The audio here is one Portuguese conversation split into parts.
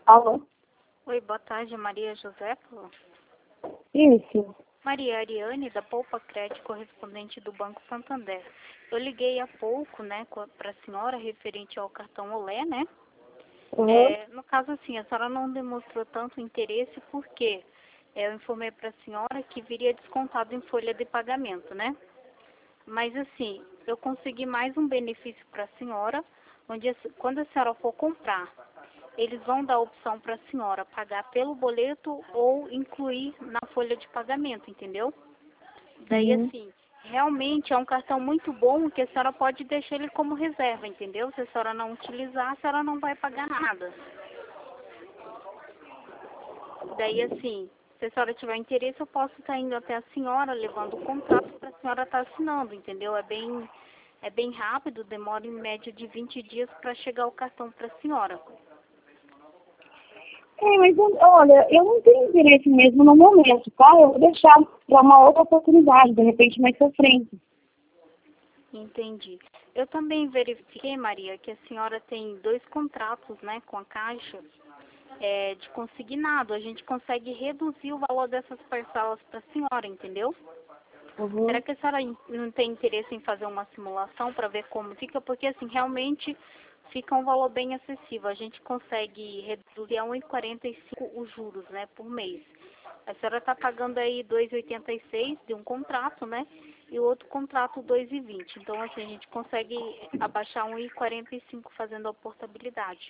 Alô? Oi, boa tarde, Maria Josefa. Isso. Maria Ariane, da Poupa Crédito, correspondente do Banco Santander. Eu liguei há pouco, né, para a senhora, referente ao cartão Olé, né? Uhum. No caso, assim, a senhora não demonstrou tanto interesse porque eu informei para a senhora que viria descontado em folha de pagamento, né? Mas, assim, eu consegui mais um benefício para a senhora, onde quando a senhora for comprar, eles vão dar a opção para a senhora pagar pelo boleto ou incluir na folha de pagamento, entendeu? Daí, Uhum. assim, realmente é um cartão muito bom que a senhora pode deixar ele como reserva, entendeu? Se a senhora não utilizar, a senhora não vai pagar nada. Daí, assim, se a senhora tiver interesse, eu posso estar indo até a senhora, levando o contrato para a senhora estar assinando, entendeu? É bem rápido, demora em média de 20 dias para chegar o cartão para a senhora. Mas olha, eu não tenho interesse mesmo no momento, tá? Eu vou deixar para uma outra oportunidade, de repente mais pra frente. Entendi. Eu também verifiquei, Maria, que a senhora tem 2 contratos, né, com a Caixa, de consignado. A gente consegue reduzir o valor dessas parcelas para a senhora, entendeu? Será Uhum. que a senhora não tem interesse em fazer uma simulação para ver como fica? Porque, assim, realmente fica um valor bem acessível. A gente consegue reduzir a 1,45 os juros, né, por mês. A senhora está pagando aí 2,86 de um contrato, né? E o outro contrato 2,20. Então, assim, a gente consegue abaixar 1,45 fazendo a portabilidade.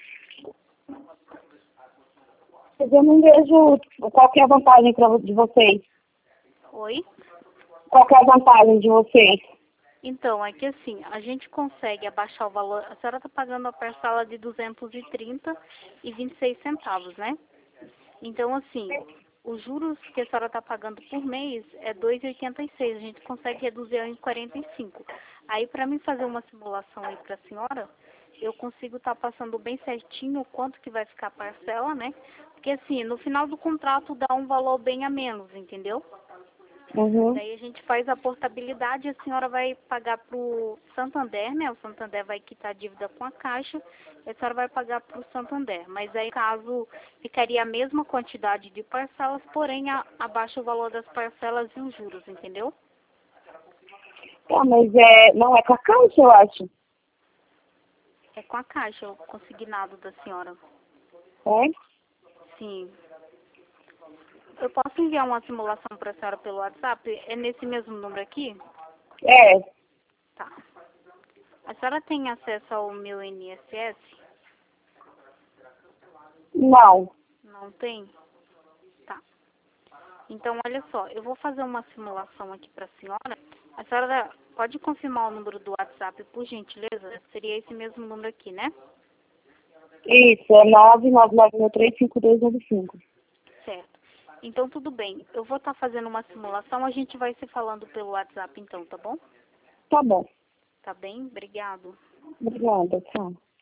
Mas eu não vejo qual que é a vantagem de vocês. Oi? Qual que é a vantagem de vocês? Então, é que assim, a gente consegue abaixar o valor. A senhora está pagando a parcela de 230 e 26 centavos, né? Então, assim, os juros que a senhora está pagando por mês é 2,86. A gente consegue reduzir em 45. Aí, para mim fazer uma simulação aí para a senhora, eu consigo estar passando bem certinho o quanto que vai ficar a parcela, né? Porque, assim, no final do contrato dá um valor bem a menos, entendeu? Uhum. Daí a gente faz a portabilidade e a senhora vai pagar para o Santander, né? O Santander vai quitar a dívida com a Caixa e a senhora vai pagar para o Santander. Mas aí, caso, ficaria a mesma quantidade de parcelas, porém abaixo o valor das parcelas e os juros, entendeu? Mas não é com a Caixa, eu acho. É com a Caixa, o consignado da senhora. É? Sim. Eu posso enviar uma simulação para a senhora pelo WhatsApp? É nesse mesmo número aqui? É. Tá. A senhora tem acesso ao meu INSS? Não. Não tem? Tá. Então, olha só, eu vou fazer uma simulação aqui para a senhora. A senhora pode confirmar o número do WhatsApp, por gentileza? Seria esse mesmo número aqui, né? Isso, é 999635295. Certo. Então, tudo bem. Eu vou estar fazendo uma simulação, a gente vai se falando pelo WhatsApp então, tá bom? Tá bom. Tá bem? Obrigado. Obrigada, tchau.